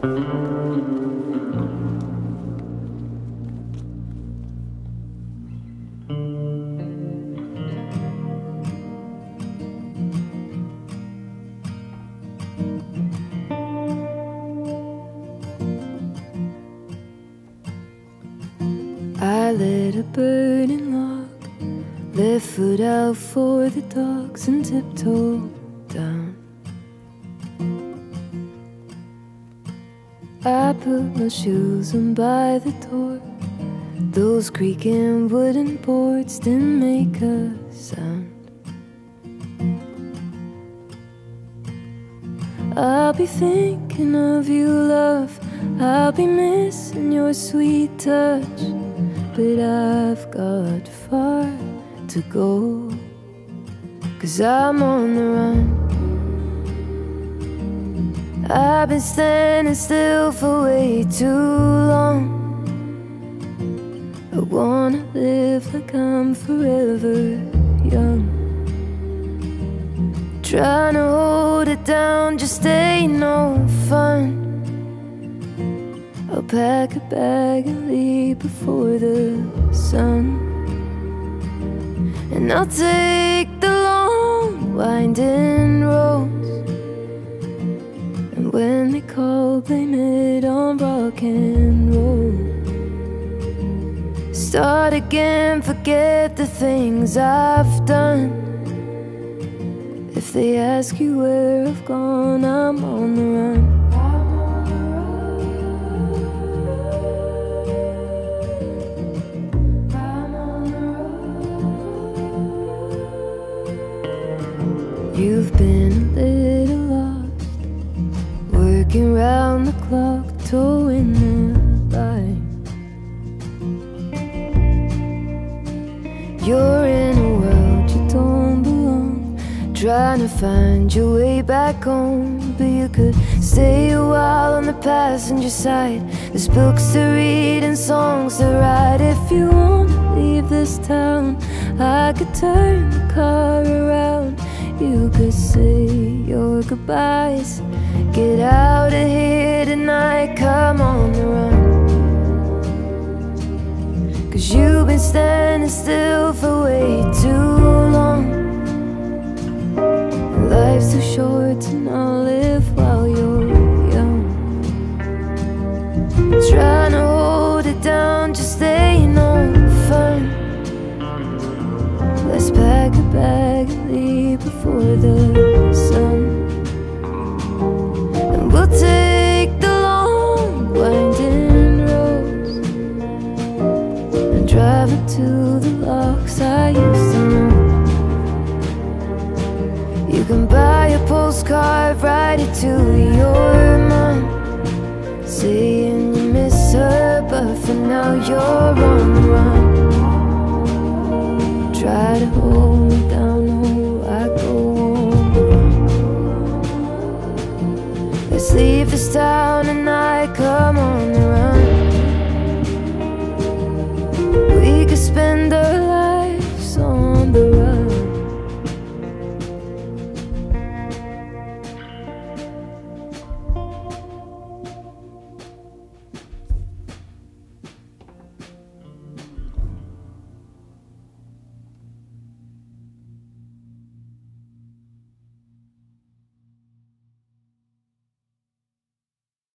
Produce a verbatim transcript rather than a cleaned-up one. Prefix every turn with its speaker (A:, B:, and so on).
A: I lit a burning log, left foot out for the dogs and tiptoed down. I put my shoes on by the door. Those creaking wooden boards didn't make a sound. I'll be thinking of you, love. I'll be missing your sweet touch. But I've got far to go, 'cause I'm on the run. I've been standing still for way too long. I wanna live like I'm forever young. Trying to hold it down just ain't no fun. I'll pack a bag and leave before the sun. And I'll take the long winding roads, and when they call, blame it on rock and roll. Start again, forget the things I've done. If they ask you where I've gone, I'm on the run. You've been a little lost, working round the clock, towing the line. You're in a world you don't belong, trying to find your way back home. But you could stay a while on the passenger side. There's books to read and songs to write. If you wanna leave this town, I could turn the car around. You could say your goodbyes, get out of here tonight, come on the run. 'Cause you've been standing still for way too long. Life's too short to not live while you're young. Trying to hold it down just ain't no fun. Let's pack a bag and leave before the sun. And we'll take the long winding roads and drive into the locks I used to know. You can buy a postcard, write it to your mom, saying you miss her, but for now you're on the run. Try to hold me down, oh, I go on the run. Let's leave this town tonight, come on the run. We could spend the